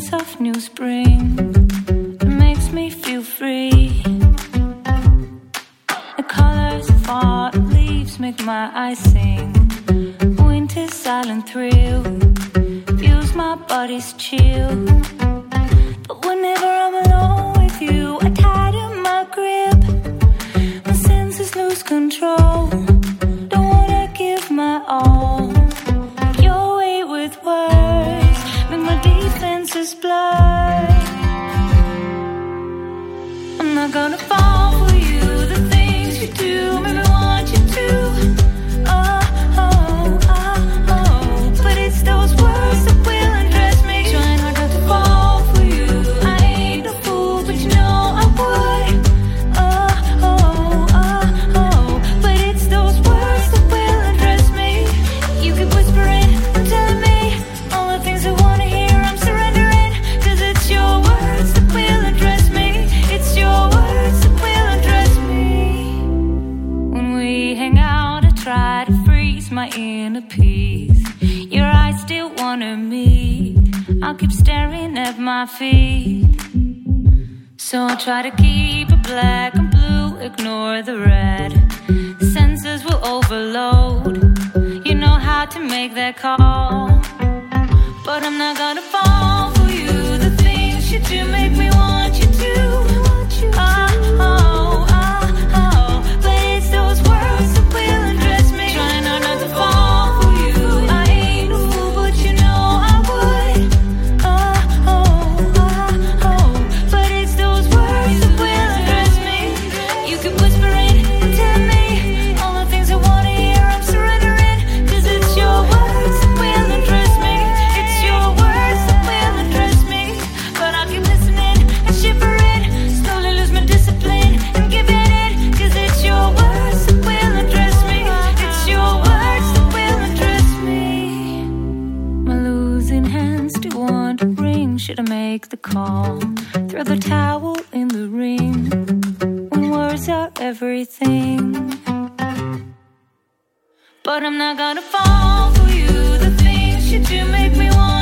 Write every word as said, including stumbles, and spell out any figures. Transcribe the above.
sense of new spring. It makes me feel free. The colors of autumn leaves make my eyes sing. Winter's silent thrill feels my body's chill. But whenever I'm alone with you, I tighten my grip. My senses lose control. Don't wanna give my all. Your way with words make my defenses blur. I'm not gonna fall for you. The things you do make me want you to. Oh, oh, oh, oh. But it's those words that will undress me. Trying hard not to fall for you. I ain't a fool, but you know I would. Oh, oh, oh, oh. But it's those words that will undress me. You keep whispering and telling me all the things I wanna hear. I'm surrendering, 'cause it's your words that will undress me. It's your words that will undress me. When we hang out, I try to freeze my inner peace. Your eyes still wanna meet. I'll keep staring at my feet. So I'll try to keep it black and blue, ignore the red. Senses will overload. You know how to make that call. But I'm not gonna fall for you. The things you do make me want you to. Oh, oh, oh, oh. But it's those words that will undress me. Trying hard not to fall for you. I ain't a fool, but you know I would. Oh, oh, oh, oh. But it's those words that will undress me. You keep whispering and telling me all the things I wanna hear. I'm surrendering, 'cause it's your words that will undress me. It's your words that will undress me. But I'll keep listening and shivering. Slowly lose my discipline and give it in, 'cause it's your words that will undress me. It's your words that will undress me. My losing hands do want a ring. Should I make the call? Throw the towel in the ring when words are everything. But I'm not gonna fall for you. The things you do make me want